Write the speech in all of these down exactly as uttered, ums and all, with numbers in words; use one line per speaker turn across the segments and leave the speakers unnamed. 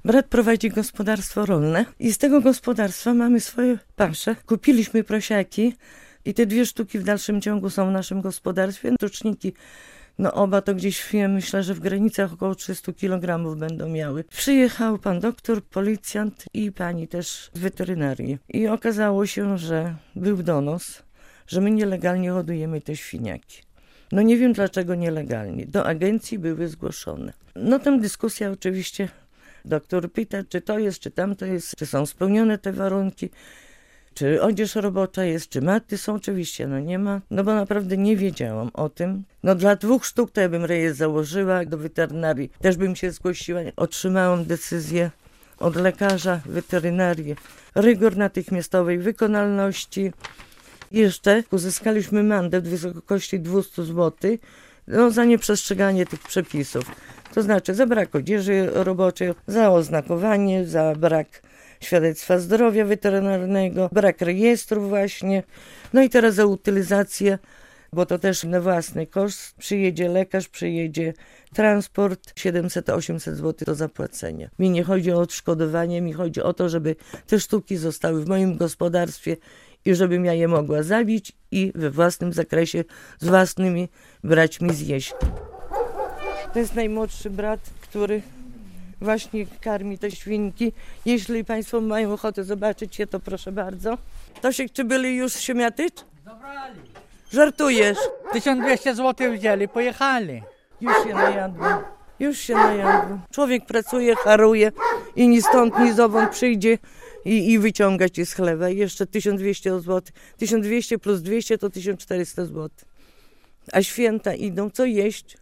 Brat prowadzi gospodarstwo rolne i z tego gospodarstwa mamy swoje pasze. Kupiliśmy prosiaki i te dwie sztuki w dalszym ciągu są w naszym gospodarstwie. Tuczniki, no oba to gdzieś, ja myślę, że w granicach około trzysta kilogramów będą miały. Przyjechał pan doktor, policjant i pani też z weterynarii. I okazało się, że był donos, że my nielegalnie hodujemy te świniaki. No nie wiem dlaczego nielegalnie. Do agencji były zgłoszone. No tam dyskusja oczywiście. Doktor pyta, czy to jest, czy tamto jest, czy są spełnione te warunki, czy odzież robocza jest, czy maty są. Oczywiście, no nie ma, no bo naprawdę nie wiedziałam o tym. No dla dwóch sztuk to ja bym rejestr założyła, do weterynarii też bym się zgłosiła. Otrzymałam decyzję od lekarza weterynarii, rygor natychmiastowej wykonalności. Jeszcze uzyskaliśmy mandat w wysokości dwieście złotych no, za nieprzestrzeganie tych przepisów. To znaczy za brak odzieży roboczej, za oznakowanie, za brak świadectwa zdrowia weterynarnego, brak rejestru właśnie. No i teraz za utylizację, bo to też na własny koszt. Przyjedzie lekarz, przyjedzie transport, siedemset osiemset złotych do zapłacenia. Mi nie chodzi o odszkodowanie, mi chodzi o to, żeby te sztuki zostały w moim gospodarstwie i żebym ja je mogła zabić i we własnym zakresie z własnymi braćmi zjeść. To jest najmłodszy brat, który właśnie karmi te świnki. Jeśli państwo mają ochotę zobaczyć je, to proszę bardzo. Tosiek, czy byli już siemiaty?
Zabrali.
Żartujesz?
tysiąc dwieście złotych wzięli, pojechali.
Już się najadłem. Już się najadłem. Człowiek pracuje, haruje i ni stąd, ni zowąd przyjdzie i, i wyciąga ci z chleba. I jeszcze tysiąc dwieście złotych. tysiąc dwieście plus dwieście to tysiąc czterysta złotych. A święta idą, co jeść?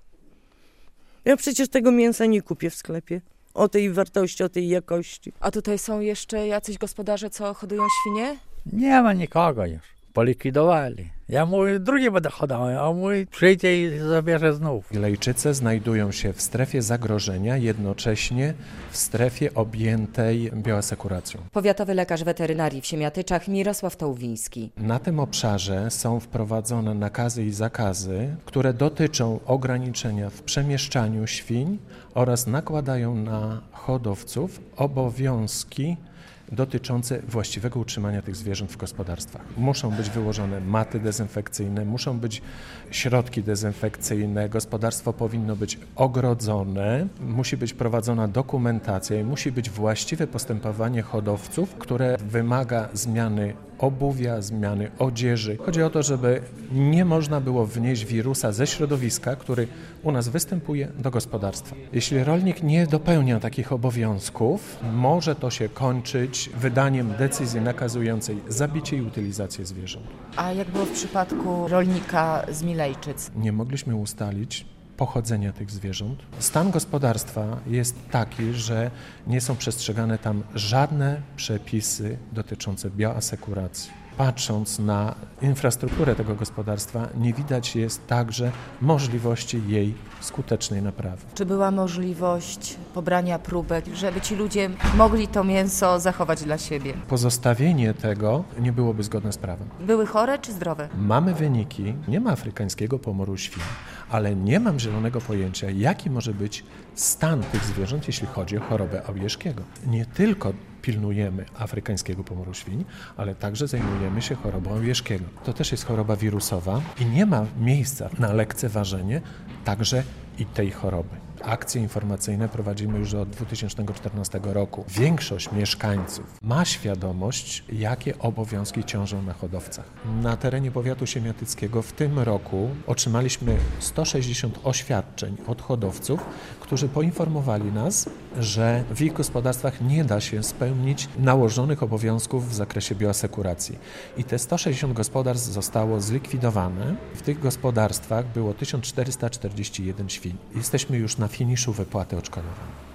Ja przecież tego mięsa nie kupię w sklepie. O tej wartości, o tej jakości.
A tutaj są jeszcze jacyś gospodarze, co hodują świnie?
Nie ma nikogo już. Polikwidowali. Ja mój drugi będę hodał, a mój przyjdzie i zabierze znów.
Lejczyce znajdują się w strefie zagrożenia, jednocześnie w strefie objętej bioasekuracją.
Powiatowy lekarz weterynarii w Siemiatyczach Mirosław Tołwiński.
Na tym obszarze są wprowadzone nakazy i zakazy, które dotyczą ograniczenia w przemieszczaniu świń oraz nakładają na hodowców obowiązki dotyczące właściwego utrzymania tych zwierząt w gospodarstwach. Muszą być wyłożone maty dezynfekcyjne, muszą być środki dezynfekcyjne, gospodarstwo powinno być ogrodzone, musi być prowadzona dokumentacja i musi być właściwe postępowanie hodowców, które wymaga zmiany obuwia, zmiany odzieży. Chodzi o to, żeby nie można było wnieść wirusa ze środowiska, który u nas występuje, do gospodarstwa. Jeśli rolnik nie dopełnia takich obowiązków, może to się kończyć wydaniem decyzji nakazującej zabicie i utylizację zwierząt.
A jak było w przypadku rolnika z Milejczyc?
Nie mogliśmy ustalić pochodzenia tych zwierząt. Stan gospodarstwa jest taki, że nie są przestrzegane tam żadne przepisy dotyczące bioasekuracji. Patrząc na infrastrukturę tego gospodarstwa, nie widać jest także możliwości jej skutecznej naprawy.
Czy była możliwość pobrania próbek, żeby ci ludzie mogli to mięso zachować dla siebie?
Pozostawienie tego nie byłoby zgodne z prawem.
Były chore czy zdrowe?
Mamy wyniki, nie ma afrykańskiego pomoru świń, ale nie mam zielonego pojęcia, jaki może być stan tych zwierząt, jeśli chodzi o chorobę Aujeszkiego. Nie tylko pilnujemy afrykańskiego pomoru świń, ale także zajmujemy się chorobą Aujeszkiego. To też jest choroba wirusowa i nie ma miejsca na lekceważenie także i tej choroby. Akcje informacyjne prowadzimy już od dwa tysiące czternastego roku. Większość mieszkańców ma świadomość, jakie obowiązki ciążą na hodowcach. Na terenie powiatu siemiatyckiego w tym roku otrzymaliśmy sto sześćdziesiąt oświadczeń od hodowców, którzy poinformowali nas, że w ich gospodarstwach nie da się spełnić nałożonych obowiązków w zakresie bioasekuracji. I te sto sześćdziesiąt gospodarstw zostało zlikwidowane. W tych gospodarstwach było tysiąc czterysta czterdzieści jeden świń. Jesteśmy już na finiszu wypłaty odszkodowań.